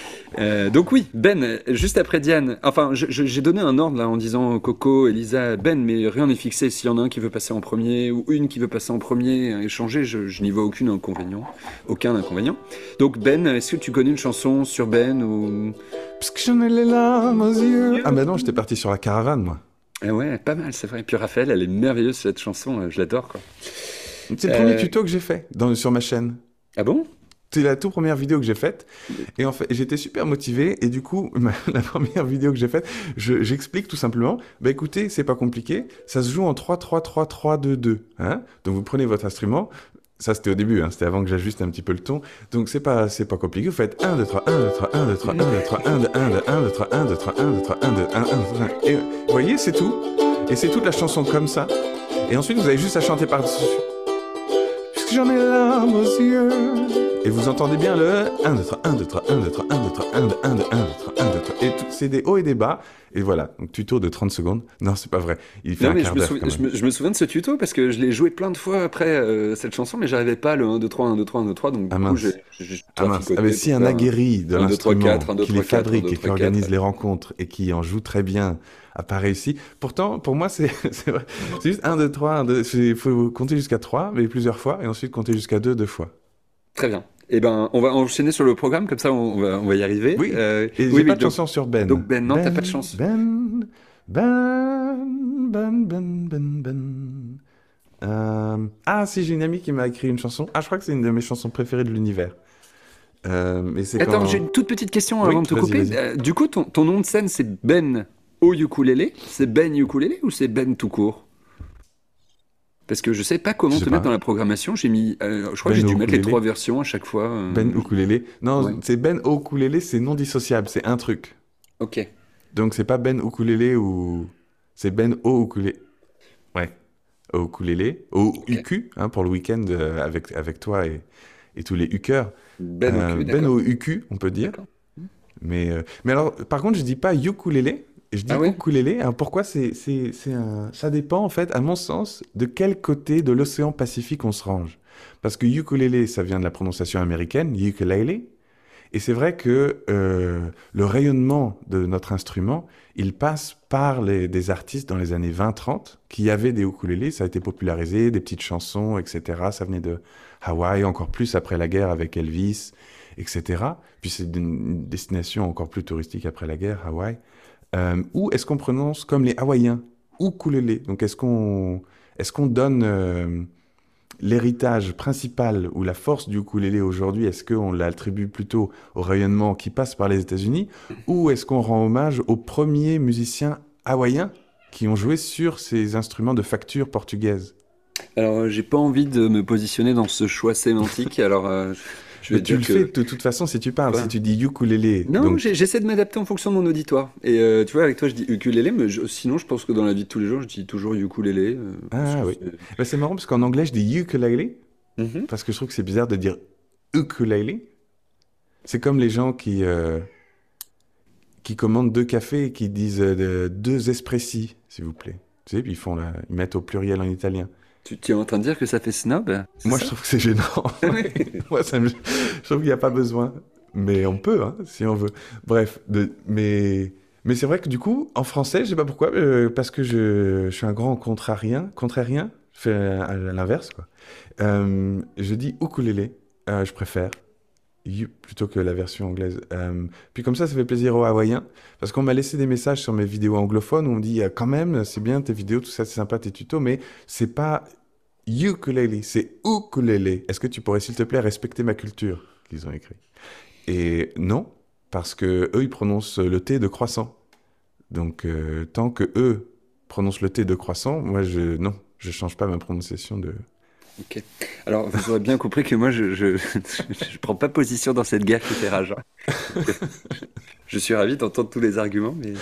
Euh, donc oui, Ben, euh, juste après Diane. Enfin, je- je- j'ai donné un ordre là en disant Coco, Elisa, Ben, mais rien n'est fixé. S'il y en a un qui veut passer en premier ou une qui veut passer en premier, euh, échanger, je, je n'y vois aucun inconvénient, aucun inconvénient. Donc Ben, est-ce que tu connais une chanson sur Ben ou... Parce que j'en ai les larmes aux yeux. Ah, bah non, j'étais parti sur la caravane, moi. Ah ouais, pas mal, c'est vrai. Et puis Raphaël, elle est merveilleuse cette chanson, euh, je l'adore quoi. C'est le premier Euh, tuto que j'ai fait dans, sur ma chaîne. Ah bon? C'est la toute première vidéo que j'ai faite. Et en fait, j'étais super motivé. Et du coup, ma- la première vidéo que j'ai faite, je- j'explique tout simplement. Bah écoutez, c'est pas compliqué. Ça se joue en trois trois trois trois deux deux. Hein. Donc vous prenez votre instrument. Ça, c'était au début, hein, c'était avant que j'ajuste un petit peu le ton. Donc, c'est pas, c'est pas compliqué. Vous faites un, deux, trois, un, deux, trois, un, deux, trois, un, deux, trois, un, deux, un, deux, un, deux, trois, un, deux, trois, un, deux, trois, un, deux, un, un, deux, et vous voyez, c'est tout. Et c'est toute la chanson comme ça. Et ensuite, vous avez juste à chanter par-dessus. Puisque j'en ai les larmes aux yeux. Et vous entendez bien le un, deux, trois, un, deux, trois, un, deux, trois, un, deux, trois, un, deux, un, deux, un, deux, trois, un, deux, trois. Et tout- c'est des hauts et des bas. Et voilà, donc tuto de trente secondes. Non, c'est pas vrai. Il fait Non un mais je quart me, d'heure souviens, quand je même. me, je me souviens de ce tuto parce que je l'ai joué plein de fois après euh, cette chanson, mais j'arrivais pas le un, deux, trois, un, deux, trois, un, deux, trois, donc Ah du coup j'ai mince. j'ai juste Ah mince. Ah traficoté ben, pour si un faire aguerri de un, deux, trois, quatre, l'instrument, un, deux, qui les trois, quatre, un, fabrique deux, et qui trois, quatre. organise les rencontres et qui en joue très bien, a pas réussi. Pourtant, pour moi, c'est c'est vrai. C'est juste un, deux, trois, il faut compter jusqu'à trois, mais plusieurs fois, et ensuite compter jusqu'à deux, deux fois. Très bien. Eh ben, on va enchaîner sur le programme, comme ça on va, on va y arriver. Oui, Euh, et oui, j'ai pas oui, de donc, chanson sur donc Ben. Ben, non, t'as pas de Ben, chance. Ben, Ben, Ben, Ben, Ben, Ben. Euh, Ah, si, j'ai une amie qui m'a écrit une chanson. Ah, je crois que c'est une de mes chansons préférées de l'univers. Euh, mais c'est Attends, j'ai quand... une toute petite question Oui, avant de te vas-y, couper. vas-y. Euh, du coup, ton, ton nom de scène, c'est Ben au ukulélé? C'est Ben ukulélé ou c'est Ben tout court? Parce que je sais pas Je comment sais te mettre dans pas. la programmation. J'ai mis, euh, je crois que Ben j'ai au dû mettre les trois ukulélé. versions à chaque fois. Ben euh, ukulélé. ouais, Non, c'est Ben au ukulélé, c'est non dissociable, c'est un truc. ok. Donc c'est pas Ben ukulélé ou... C'est Ben au ukulélé. Ouais, au ukulélé. Au Ok. U Q, hein, pour le week-end euh, avec, avec toi et, et tous les ukers. Ben au Euh, cul, ben d'accord. au U Q, on peut dire. D'accord. Mais, euh, mais alors, par contre, je dis pas ukulélé, je dis Ah ouais? ukulélé. Alors pourquoi c'est, c'est, c'est un... Ça dépend, en fait, à mon sens, de quel côté de l'océan Pacifique on se range. Parce que ukulélé, ça vient de la prononciation américaine, ukulele. Et c'est vrai que euh, le rayonnement de notre instrument, il passe par les, des artistes dans les années vingt trente qui avaient des ukulélés. Ça a été popularisé, des petites chansons, et cetera. Ça venait de Hawaï, encore plus après la guerre avec Elvis, et cetera. Puis c'est une destination encore plus touristique après la guerre, Hawaï. Euh, ou est-ce qu'on prononce comme les Hawaïens, ukulélé? Donc est-ce qu'on est-ce qu'on donne euh, l'héritage principal ou la force du ukulélé aujourd'hui, est-ce qu'on l'attribue plutôt au rayonnement qui passe par les États-Unis ou est-ce qu'on rend hommage aux premiers musiciens hawaïens qui ont joué sur ces instruments de facture portugaise? Alors, euh, j'ai pas envie de me positionner dans ce choix sémantique. Alors, euh, je vais Mais tu dire le que fais de toute façon si tu parles, ouais. si tu dis ukulélé. Non, Donc, j'ai- j'essaie de m'adapter en fonction de mon auditoire. Et euh, tu vois, avec toi, je dis ukulélé, mais je- sinon, je pense que dans la vie de tous les jours, je dis toujours ukulélé. euh, parce ah que oui. c'est- Bah, c'est marrant parce qu'en anglais je dis ukulélé Mhm. parce que je trouve que c'est bizarre de dire ukulélé. C'est comme les gens qui, euh, qui commandent deux cafés et qui disent euh, de- deux espressi, s'il vous plaît. Tu sais, puis ils font la- ils mettent au pluriel en italien. Tu, tu es en train de dire que ça fait snob? C'est Moi, je ça? trouve que c'est gênant. Moi, ça me- je trouve qu'il n'y a pas besoin. Mais on peut, hein, si on veut. Bref, de- mais, mais c'est vrai que du coup, en français, je sais pas pourquoi, euh, parce que je, je suis un grand contrarien, contrarien, je fais à, à l'inverse, quoi. Euh, je dis ukulélé, euh, je préfère, you- plutôt que la version anglaise. Euh, puis comme ça, ça fait plaisir aux Hawaïens, parce qu'on m'a laissé des messages sur mes vidéos anglophones où on me dit, euh, quand même, c'est bien tes vidéos, tout ça, c'est sympa, tes tutos, mais c'est pas ukulélé, c'est ukulélé. Est-ce que tu pourrais, s'il te plaît, respecter ma culture? Qu'ils ont écrit. Et non, parce que eux, ils prononcent le T de croissant. Donc, euh, tant que eux prononcent le T de croissant, moi, je non, je change pas ma prononciation de. Ok. Alors, vous aurez bien compris que moi, je, je, je prends pas position dans cette guerre qui fait rage, hein. Je suis ravi d'entendre tous les arguments, mais...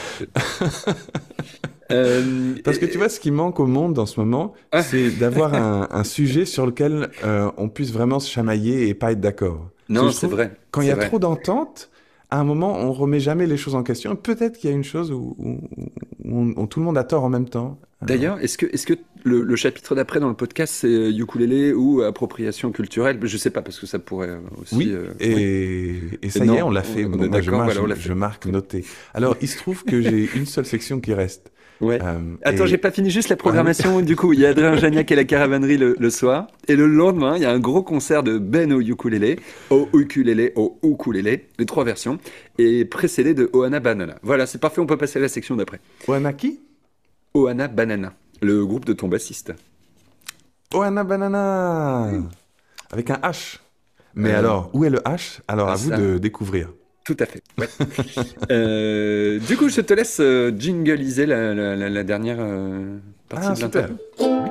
Euh, Parce que tu et- vois, ce qui manque au monde en ce moment, Ah, c'est d'avoir un, un sujet sur lequel euh, on puisse vraiment se chamailler et pas être d'accord. Parce que non, je c'est trouve, vrai, quand il y c'est a vrai. trop d'entente, à un moment, on remet jamais les choses en question. Et peut-être qu'il y a une chose où, où- où on- où tout le monde a tort en même temps. Alors, D'ailleurs, est-ce que, est-ce que le, le chapitre d'après dans le podcast, c'est euh, ukulélé ou appropriation culturelle? Je sais pas, parce que ça pourrait euh, aussi... oui, euh, oui. et, et ça y est, Non, on l'a on, fait. on est Moi, je d'accord, marque, voilà, on l'a je fait. marque noté. Alors, il se trouve que j'ai une seule section qui reste. Ouais. Euh, Attends, j'ai et pas fini juste la ah oui. programmation. Du coup, il y a Adrien Janiac et la Caravannerie le, le soir. Et le lendemain, il y a un gros concert de Ben au ukulélé, au ukulélé, au ukulélé, les trois versions, et précédé de Ohana Banana. Voilà, c'est parfait, on peut passer à la section d'après. Oanaki? Ohana Banana, le groupe de ton bassiste. Oana Banana! Avec un H. Mais Euh, alors, où est le H? Alors, ah, à vous ça, de découvrir. tout à fait. Ouais. Euh, du coup, je te laisse euh, jingliser la, la- la- la dernière euh, partie Ah, de super. l'interview. Oui.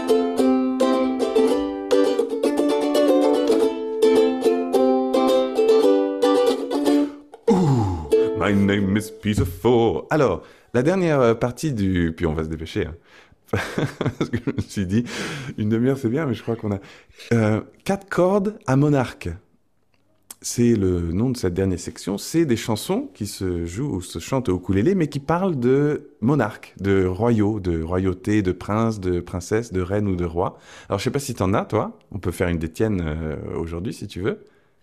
Ouh, my name is Peter Four. Alors, la dernière euh, partie du... Puis on va se dépêcher, hein. Parce que je me suis dit, une demi-heure c'est bien, mais je crois qu'on a... Euh, quatre cordes à monarque. C'est le nom de cette dernière section. C'est des chansons qui se jouent ou se chantent au ukulélé, mais qui parlent de monarques, de royaux, de royauté, de princes, de princesses, de reines ou de rois. Alors, je sais pas si t'en as, toi. On peut faire une des tiennes euh, aujourd'hui, si tu veux.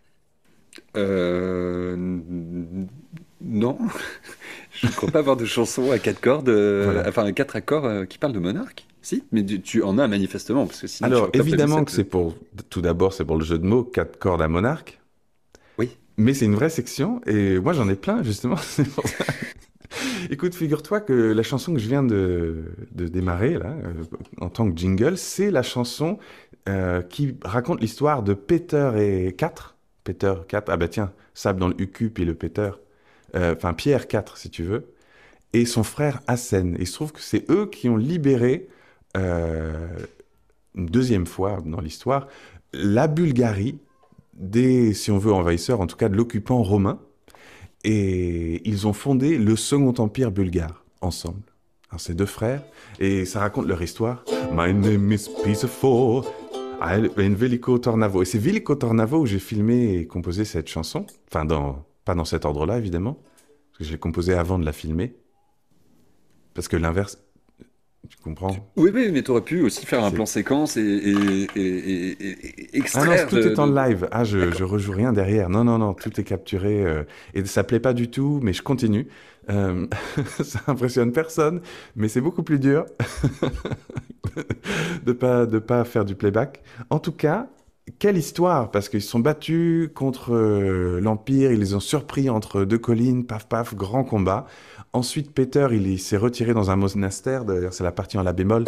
Euh, n- non, je ne crois pas avoir de chanson à quatre cordes, euh, Voilà. enfin à quatre accords euh, qui parlent de monarque. Si, mais tu, tu en as manifestement, parce que sinon tu Alors, n'aurais pas prévu évidemment que cette... c'est pour... Tout d'abord, c'est pour le jeu de mots, quatre cordes à monarque. Oui. Mais c'est une vraie section, et moi j'en ai plein, justement. C'est pour ça. Écoute, figure-toi que la chanson que je viens de, de démarrer, là, euh, en tant que jingle, c'est la chanson euh, qui raconte l'histoire de Peter et quatre. Peter quatre, ah bah tiens, Sable dans le U Q, puis le Peter. Euh, Enfin, Pierre quatre, si tu veux. Et son frère Hassen. Et il se trouve que c'est eux qui ont libéré, euh, une deuxième fois dans l'histoire, la Bulgarie des, si on veut, envahisseurs, en tout cas de l'occupant romain. Et ils ont fondé le Second Empire bulgare, ensemble. Alors, ces deux frères, et ça raconte leur histoire. My name is Peter Four, I in Veliko Tornavo. Et c'est Veliko Tornavo où j'ai filmé et composé cette chanson. Enfin, dans, pas dans cet ordre-là, évidemment, parce que je l'ai composée avant de la filmer. Parce que l'inverse, tu comprends? Oui, oui, mais tu aurais pu aussi faire un C'est... plan séquence et, et, et- et- et- et Ah non, extraire tout de, est en de- live. Ah, je, je D'accord. rejoue rien derrière. Non, non, non, tout est capturé. euh, et ça plaît pas du tout, mais je continue. Euh, ça impressionne personne, mais c'est beaucoup plus dur de pas, de pas faire du playback. En tout cas, quelle histoire, parce qu'ils se sont battus contre euh, l'Empire, ils les ont surpris entre deux collines, paf paf, grand combat. Ensuite, Peter, il, il s'est retiré dans un monastère, d'ailleurs c'est la partie en la bémol.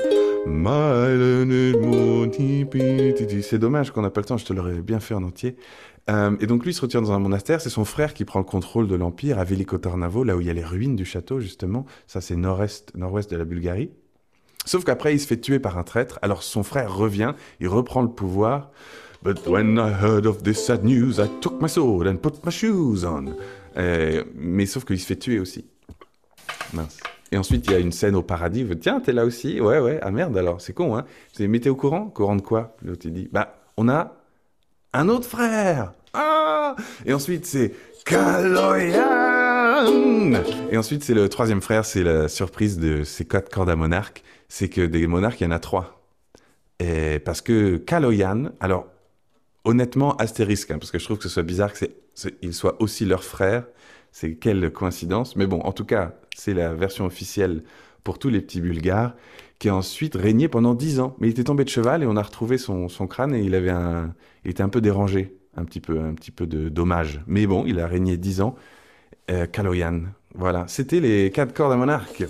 C'est dommage qu'on n'a pas le temps, je te l'aurais bien fait en entier. Euh, et donc lui, il se retire dans un monastère, c'est son frère qui prend le contrôle de l'Empire à Veliko Tarnavo, là où il y a les ruines du château, justement. Ça, c'est nord-est, nord-ouest de la Bulgarie. Sauf qu'après, il se fait tuer par un traître, alors son frère revient, il reprend le pouvoir. But when I heard of this sad news, I took my sword and put my shoes on. Euh, mais sauf qu'il se fait tuer aussi. Mince. Et ensuite, il y a une scène au paradis. Vous, tiens, t'es là aussi? Ouais, ouais. Ah merde, alors, c'est con, hein. Vous mettez au courant? Courant de quoi? L'autre, il dit, bah, on a un autre frère. Ah! Et ensuite, c'est Kaloyan. Et ensuite, c'est le troisième frère. C'est la surprise de ces quatre cordes à monarques. C'est que des monarques, il y en a trois. Et parce que Kaloyan, alors, honnêtement, astérisque, hein, parce que je trouve que ce soit bizarre qu'il soit aussi leur frère. C'est quelle coïncidence. Mais bon, en tout cas, c'est la version officielle pour tous les petits Bulgares, qui a ensuite régné pendant dix ans. Mais il était tombé de cheval et on a retrouvé son, son crâne et il, avait un, il était un peu dérangé, un petit peu, un petit peu de dommage. Mais bon, il a régné dix ans. Euh, Kaloyan, voilà. C'était les quatre cordes à monarque.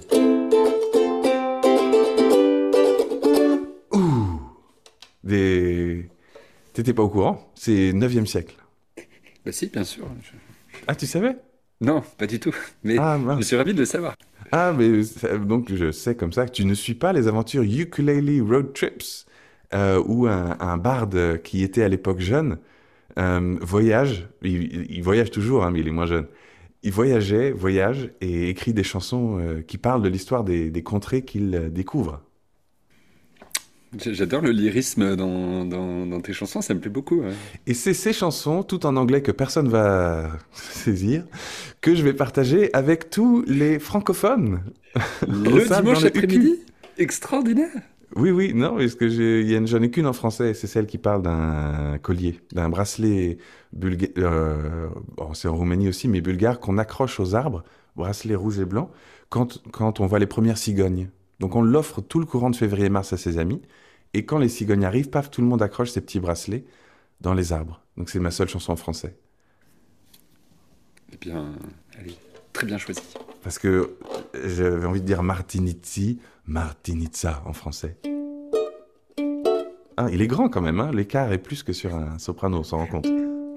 Ouh, des... T'étais pas au courant? C'est neuvième siècle. Bah si, bien sûr. Je... Ah, tu savais? Non, pas du tout. Mais ah, je suis ravi de le savoir. Ah, mais donc je sais comme ça que tu ne suis pas les aventures Ukulele Road Trips, euh, où un, un barde qui était à l'époque jeune euh, voyage, il, il voyage toujours, hein, mais il est moins jeune. Il voyageait, voyage et écrit des chansons euh, qui parlent de l'histoire des, des contrées qu'il découvre. J'adore le lyrisme dans, dans, dans tes chansons, ça me plaît beaucoup. Ouais. Et c'est ces chansons, tout en anglais que personne va saisir, que je vais partager avec tous les francophones. Le dimanche après-midi? Extraordinaire! Oui, oui, non, parce que j'ai, y a une, j'en ai qu'une en français, c'est celle qui parle d'un collier, d'un bracelet bulgare, euh, bon, c'est en Roumanie aussi, mais bulgare, qu'on accroche aux arbres, bracelet rouge et blanc, quand, quand on voit les premières cigognes. Donc on l'offre tout le courant de février-mars à ses amis, et quand les cigognes arrivent, paf, tout le monde accroche ses petits bracelets dans les arbres. Donc c'est ma seule chanson en français. Eh bien, elle est très bien choisie. Parce que j'avais envie de dire Martinizzi, Martinizza en français. Ah, il est grand quand même, hein. L'écart est plus que sur un soprano, on s'en rend compte.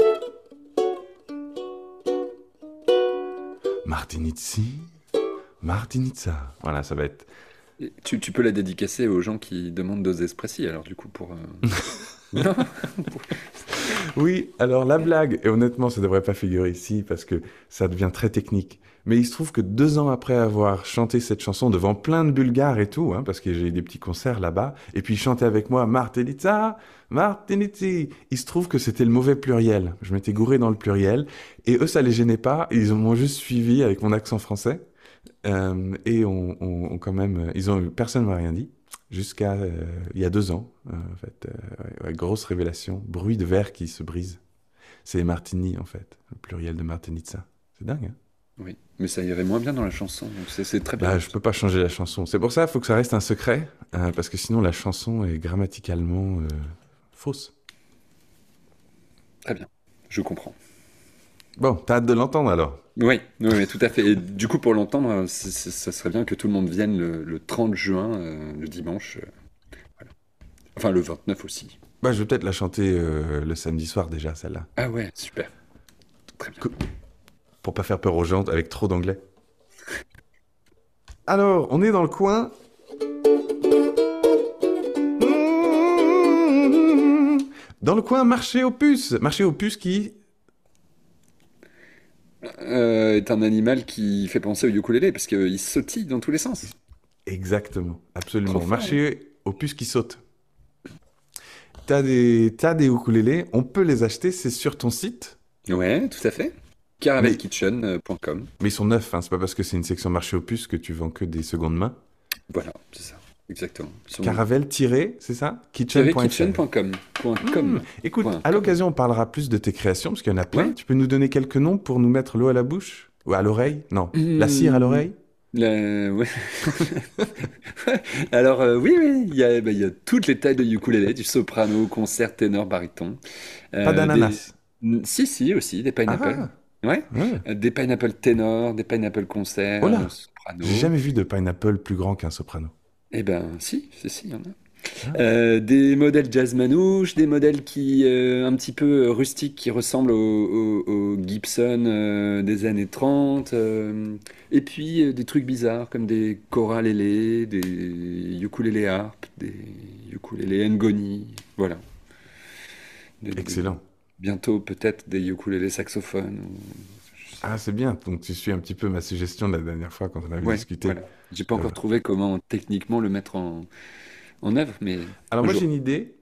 Martinizzi, Martinizza. Voilà, ça va être... Tu, tu peux la dédicacer aux gens qui demandent Dos Espressi, alors du coup, pour... Euh... non Oui, alors la blague, et honnêtement, ça ne devrait pas figurer ici parce que ça devient très technique. Mais il se trouve que deux ans après avoir chanté cette chanson devant plein de Bulgares et tout, hein, parce que j'ai eu des petits concerts là-bas, et puis ils chantaient avec moi Martinizza, Martinizzi. Il se trouve que c'était le mauvais pluriel. Je m'étais gouré dans le pluriel, et eux, ça les gênait pas. Ils m'ont juste suivi avec mon accent français. Euh, et on, on, on quand même, ils ont, personne ne m'a rien dit jusqu'à euh, il y a deux ans. Euh, en fait, euh, ouais, grosse révélation, bruit de verre qui se brise. C'est Martini en fait, le pluriel de Martinizza. C'est dingue. Hein? Oui, mais ça irait moins bien dans la chanson, donc c'est, c'est très bien. Bah, je peux pas changer la chanson. C'est pour ça, il faut que ça reste un secret, euh, parce que sinon la chanson est grammaticalement euh, fausse. Très bien, je comprends. Bon, t'as hâte de l'entendre alors? Oui, oui, oui, tout à fait. Et du coup, pour l'entendre, c'est, c'est, ça serait bien que tout le monde vienne le, le trente juin, euh, le dimanche. Euh, voilà. Enfin, le vingt-neuf aussi. Bah, je vais peut-être la chanter euh, le samedi soir déjà, celle-là. Ah ouais, super. Très bien. Pour pas faire peur aux gens avec trop d'anglais. Alors, on est dans le coin. Dans le coin marché aux puces. Marché aux puces qui... Euh, est un animal qui fait penser au ukulélé parce qu'il sautille dans tous les sens. Exactement, absolument. Fort, Marché hein. Aux puces qui sautent. T'as des, t'as des ukulélés, on peut les acheter, c'est sur ton site. Ouais, tout à fait. caravel kitchen point com. Mais ils sont neufs, hein, c'est pas parce que c'est une section marché aux puces que tu vends que des secondes mains. Voilà, c'est ça, exactement. Caravel, c'est ça kitchen point com. Mmh. Écoute, Point à l'occasion, on parlera plus de tes créations, parce qu'il y en a plein. Ouais. Tu peux nous donner quelques noms pour nous mettre l'eau à la bouche? Ou à l'oreille? Non, mmh. La cire à l'oreille? La- ouais. Ouais. Alors, euh, oui, oui, il y a, bah, il y a toutes les tailles de ukulélé, du soprano, concert, ténor, baryton. Pas Euh, des... d'ananas. Si, si, aussi, des pineapple. Ah, Ouais. ouais. Euh, Des pineapple ténor, des pineapple Oh concert, euh, là, j'ai soprano. jamais vu de pineapple plus grand qu'un soprano. Eh ben, si, si, si, il y en a. Ah. Euh, des modèles jazz manouche, des modèles qui euh, un petit peu rustiques qui ressemblent au, au- au Gibson euh, des années trente, euh, et puis euh, des trucs bizarres comme des chorales-lélés, des ukulélé harp, des ukulélé ngoni, voilà. Des- des- Excellent. bientôt peut-être des ukulélés saxophones. ou- je sais- Ah, c'est bien. Donc, tu suis un petit peu ma suggestion de la dernière fois quand on avait Ouais, discuté. voilà. J'ai pas Euh, encore trouvé comment techniquement le mettre en, en œuvre, mais Alors, un moi, j'ai jour. une idée.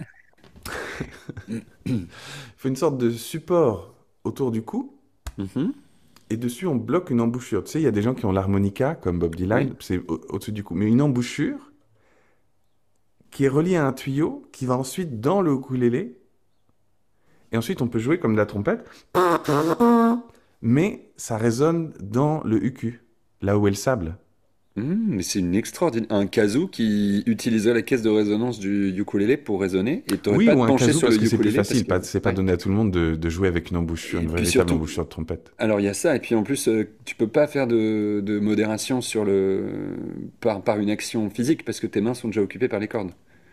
Il faut une sorte de support autour du cou. Mhm. Et dessus, on bloque une embouchure. Tu sais, il y a des gens qui ont l'harmonica, comme Bob Ouais. Dylan, c'est au- au-dessus du cou. Mais une embouchure qui est reliée à un tuyau qui va ensuite dans le ukulélé. Et ensuite, on peut jouer comme de la trompette. Mais ça résonne dans le uku, là où est le sable. Hmm, mais c'est une extraordinaire. Un kazoo qui utilisait la caisse de résonance du ukulélé pour résonner et t'aurais Oui, pas à ou te un pencher kazoo sur le parce que c'est plus ukulélé parce facile. que. Pas, c'est pas Ouais. donné à tout le monde de, de jouer avec une embouchure, Et une puis véritable surtout, embouchure de trompette. alors il y a ça, et puis en plus, euh, tu peux pas faire de, de modération sur le par, par une action physique parce que tes mains sont déjà occupées par les cordes.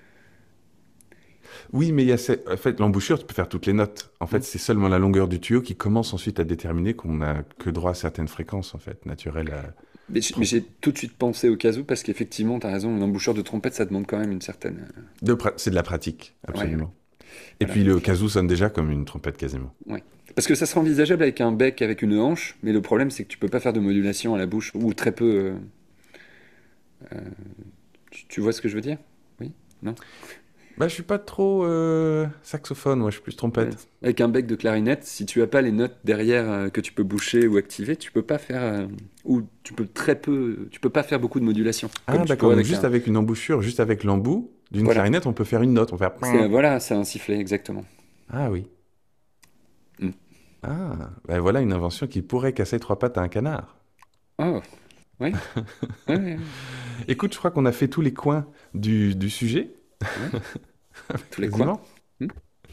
Oui, mais il y a ces- en fait, l'embouchure, tu peux faire toutes les notes. En Hmm. fait, c'est seulement la longueur du tuyau qui commence ensuite à déterminer qu'on n'a que droit à certaines fréquences, en fait, naturelles. À... Mais, j- mais trop- j'ai tout de suite pensé au kazoo parce qu'effectivement, tu as raison, une embouchure de trompette, ça demande quand même une certaine. de pra- C'est de la pratique, euh, Ouais, ouais, absolument. Et voilà. puis le kazoo sonne déjà comme une trompette quasiment. Ouais. Parce que ça serait envisageable avec un bec avec une hanche, mais le problème c'est que tu peux pas faire de modulation à la bouche, ou très peu. euh, euh, tu, tu vois ce que je veux dire? Oui? Non? Bah, je suis pas trop euh, saxophone, moi, je suis plus Ouais. trompette. Avec un bec de clarinette, si tu as pas les notes derrière euh, que tu peux boucher ou activer, tu peux pas faire, euh, ou tu peux très peu, tu peux pas faire beaucoup de modulation, comme Ah, tu d'accord. pourrais Donc avec juste un. avec une embouchure, juste avec l'embout d'une Voilà. clarinette, on peut faire une note. On peut C'est, faire... voilà, c'est un sifflet, exactement. Ah oui. Mm. Ah, bah voilà une invention qui pourrait casser trois pattes à un canard. Oh, oui, ouais, ouais, Écoute, je crois qu'on a fait tous les coins du, du sujet, ouais, ouais. Tous les coins. quasiment. Mm.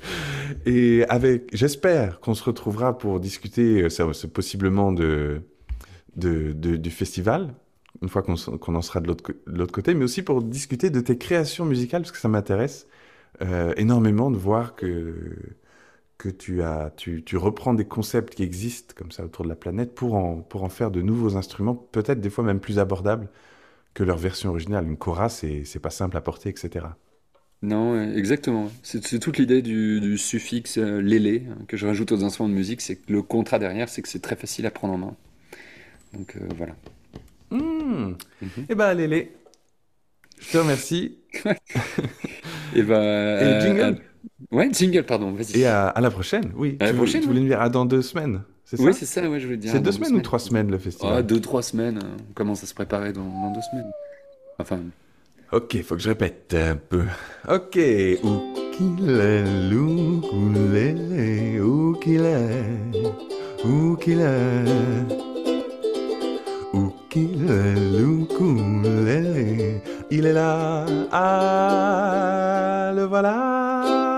Et avec, j'espère qu'on se retrouvera pour discuter, euh, ça, c'est possiblement de, de, de- du festival, une fois qu'on s- qu'on en sera de l'autre co- de l'autre côté, mais aussi pour discuter de tes créations musicales, parce que ça m'intéresse euh, énormément de voir que, que tu as, tu, tu reprends des concepts qui existent comme ça autour de la planète pour en, pour en faire de nouveaux instruments, peut-être des fois même plus abordables que leur version originale. Une kora, c'est c'est pas simple à porter, et cetera. Non, ouais, exactement. C'est c'est toute l'idée du, du suffixe euh, lélé hein, que je rajoute aux instruments de musique, c'est que le contrat derrière, c'est que c'est très facile à prendre en main. Donc euh, voilà. Hmm. Mhm. Eh ben, Lélé, je te remercie. Et bah, Et euh, jingle. euh, ouais, jingle, pardon, vas-y. Et à, à la prochaine. Oui, À la tu, veux- prochaine, tu ouais. voulais me dire à dans deux semaines, c'est Oui, ça? c'est ça, ouais, je voulais te dire, C'est deux dans deux semaines ou semaines. trois semaines le Ah, festival? deux, trois semaines, hein, on commence à se préparer dans, dans deux semaines. Enfin, Ok, faut que je répète un peu. Ok. Ukulele, ukulele, ukulele, ukulele, ukulele, ukulele. Il est là, ah, le voilà.